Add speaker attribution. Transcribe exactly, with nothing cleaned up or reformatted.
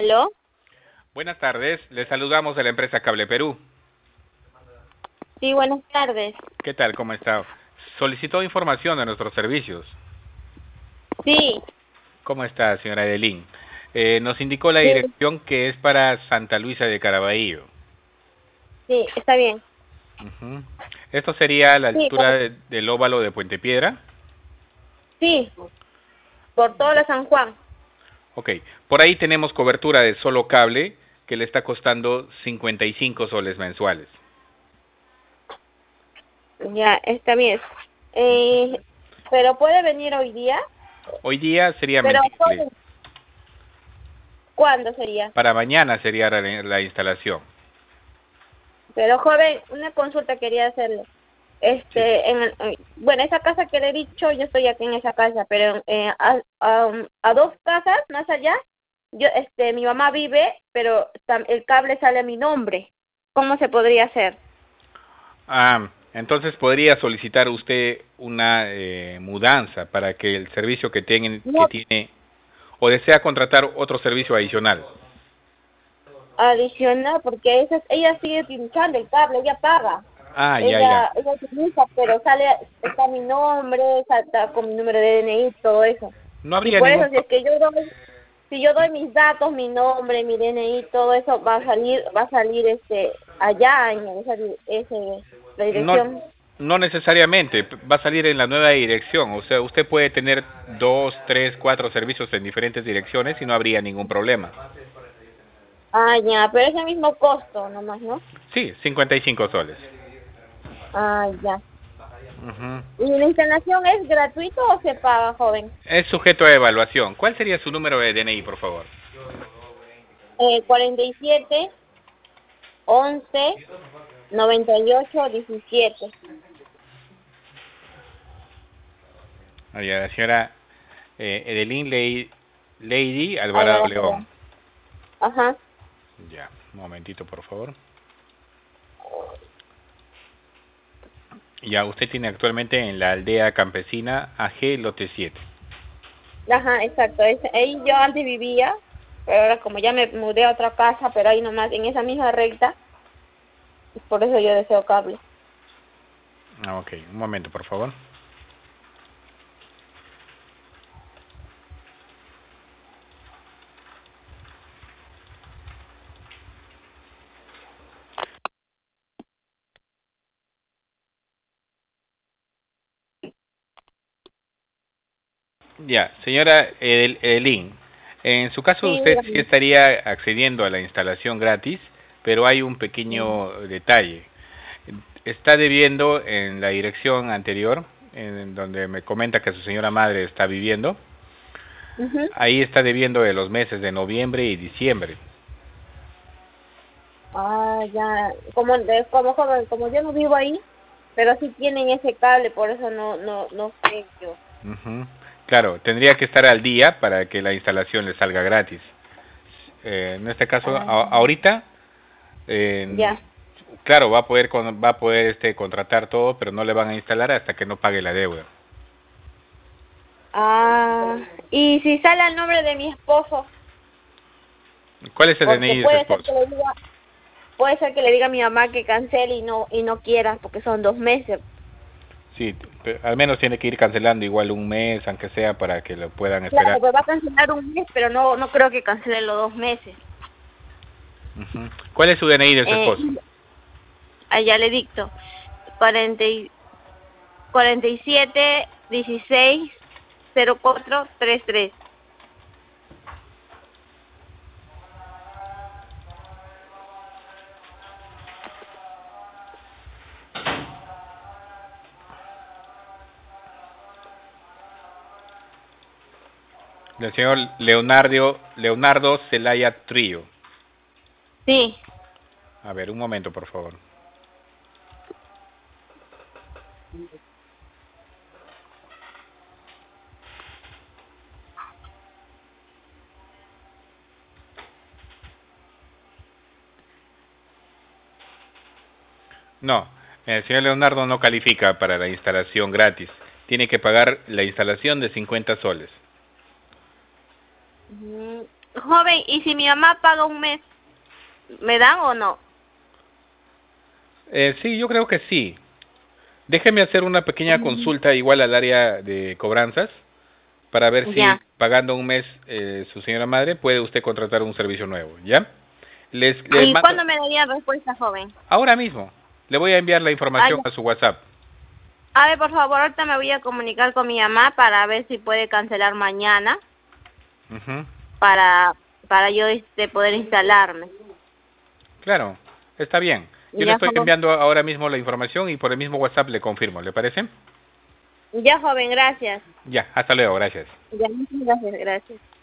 Speaker 1: ¿Aló?
Speaker 2: Buenas tardes, le saludamos de la empresa Cable Perú.
Speaker 1: Sí, buenas tardes.
Speaker 2: ¿Qué tal? ¿Cómo está? Solicitó información de nuestros servicios.
Speaker 1: Sí,
Speaker 2: ¿Cómo está, señora Edelín? Eh, nos indicó la
Speaker 1: sí,
Speaker 2: dirección que es para Santa Luisa de Caraballo.
Speaker 1: sí, está bien.
Speaker 2: Ujú. Esto sería a la
Speaker 1: Sí,
Speaker 2: altura
Speaker 1: por-
Speaker 2: de- del óvalo de Puente Piedra.
Speaker 1: sí, por toda
Speaker 2: Ya.
Speaker 1: la San Juan.
Speaker 2: Ok, por ahí tenemos cobertura de solo cable que le está costando cincuenta y cinco soles mensuales.
Speaker 1: Ya, está bien. Eh, pero puede venir hoy día,
Speaker 2: Hoy día sería
Speaker 1: pero
Speaker 2: mentira.
Speaker 1: joven, ¿cuándo sería?
Speaker 2: Para mañana sería la, la instalación.
Speaker 1: Pero joven, una consulta quería hacerle.
Speaker 2: Sí.
Speaker 1: Este, en el- eh, bueno, esa casa que le he dicho, yo estoy aquí en esa casa, pero eh, a, a, a dos casas más allá, yo, este, mi mamá vive, pero tam- el cable sale a mi nombre. ¿Cómo se podría hacer?
Speaker 2: Ah, entonces podría solicitar usted una eh, mudanza para que el servicio que tiene, que
Speaker 1: No,
Speaker 2: tiene o desea contratar otro servicio adicional.
Speaker 1: adicional, porque esa, ella sigue utilizando el cable, ella paga.
Speaker 2: Ah, ya, ya.
Speaker 1: Ella, ella utiliza, pero sale, está mi nombre, está con mi número de D N I, todo eso.
Speaker 2: No
Speaker 1: Y
Speaker 2: habría
Speaker 1: por
Speaker 2: ningún
Speaker 1: eso, si
Speaker 2: pro-
Speaker 1: es que yo doy, si yo doy mis datos, mi nombre, mi D N I, todo eso va a salir, va a salir este allá en esa, di- ese, la
Speaker 2: no
Speaker 1: dirección.
Speaker 2: no necesariamente va a salir en la nueva dirección, o sea, usted puede tener dos, tres, cuatro servicios en diferentes direcciones y no habría ningún problema.
Speaker 1: Ah, ya, pero es el mismo costo nomás, ¿no?
Speaker 2: Sí, cincuenta y cinco soles.
Speaker 1: Ah, ya.
Speaker 2: Ujú.
Speaker 1: ¿Y la instalación es gratuito o se paga, joven?
Speaker 2: Es sujeto a evaluación. ¿Cuál sería su número de D N I, por favor?
Speaker 1: Eh, cuarenta y siete, once, noventa y ocho, diecisiete.
Speaker 2: Ah, ya, la señora eh, Edelín Ley- Lady Alvarado
Speaker 1: Alvarado
Speaker 2: León.
Speaker 1: León. Ajá.
Speaker 2: Ya, un momentito, por favor. Ya, usted tiene actualmente en la aldea campesina A G Lote siete.
Speaker 1: Ajá, exacto. Es, ahí yo antes vivía, pero ahora como ya me mudé a otra casa, pero ahí nomás, en esa misma recta, por eso yo deseo cable.
Speaker 2: Ah, ok, un momento, por favor. Ya, señora Edel- Edelín, en su caso
Speaker 1: Sí,
Speaker 2: usted sí
Speaker 1: dígame.
Speaker 2: estaría accediendo a la instalación gratis, pero hay un pequeño detalle. Está debiendo en la dirección anterior, en donde me comenta que su señora madre está viviendo.
Speaker 1: Ujú.
Speaker 2: Ahí está debiendo de los meses de noviembre y diciembre.
Speaker 1: Ah, ya. Como, de- como joven, como yo no vivo ahí, pero sí tienen ese cable, por eso no, no, no sé yo.
Speaker 2: Ujú. Claro, tendría que estar al día para que la instalación le salga gratis. Eh, en este caso,
Speaker 1: Ah,
Speaker 2: a- ahorita, eh,
Speaker 1: ya.
Speaker 2: claro, va a poder con- va a poder este contratar todo, pero no le van a instalar hasta que no pague la deuda.
Speaker 1: Ah, y si sale al nombre de mi esposo,
Speaker 2: ¿Cuál es el
Speaker 1: porque
Speaker 2: D N I de su
Speaker 1: puede ser
Speaker 2: esposo?
Speaker 1: que le diga, puede ser que le diga a mi mamá que cancele y no, y no quiera, porque son dos meses.
Speaker 2: Sí, pe- al menos tiene que ir cancelando igual un mes, aunque sea para que lo puedan esperar.
Speaker 1: Claro, pues va a cancelar un mes, pero no, no creo que cancele los dos meses.
Speaker 2: Ujú. ¿Cuál es su D N I de su
Speaker 1: Eh,
Speaker 2: esposo?
Speaker 1: allá le dicto. cuarenta y- cuarenta y siete, dieciséis, cero cuatro, treinta y tres.
Speaker 2: Del señor Leonardo Leonardo Celaya Trío.
Speaker 1: Sí.
Speaker 2: A ver, un momento, por favor. No, el señor Leonardo no califica para la instalación gratis. Tiene que pagar la instalación de cincuenta soles.
Speaker 1: Ujú. Joven, ¿y si mi mamá paga un mes, me dan o no?
Speaker 2: Eh, sí, yo creo que sí. Déjeme hacer una pequeña consulta igual al área de cobranzas para ver si
Speaker 1: Ya.
Speaker 2: pagando un mes eh, su señora madre puede usted contratar un servicio nuevo, ¿ya? Les, les
Speaker 1: ¿Y
Speaker 2: mando
Speaker 1: cuándo me darían respuesta, joven?
Speaker 2: ahora mismo. Le voy a enviar la
Speaker 1: Ah,
Speaker 2: información
Speaker 1: ya.
Speaker 2: a su WhatsApp.
Speaker 1: A ver, por favor, ahorita me voy a comunicar con mi mamá para ver si puede cancelar mañana
Speaker 2: Ujú.
Speaker 1: para para yo este poder instalarme.
Speaker 2: Claro, está bien. Yo le
Speaker 1: Ya,
Speaker 2: estoy
Speaker 1: joven.
Speaker 2: enviando ahora mismo la información y por el mismo WhatsApp le confirmo, ¿le parece?
Speaker 1: Ya, joven, gracias.
Speaker 2: Ya, hasta luego, gracias.
Speaker 1: Ya, muchas gracias, gracias.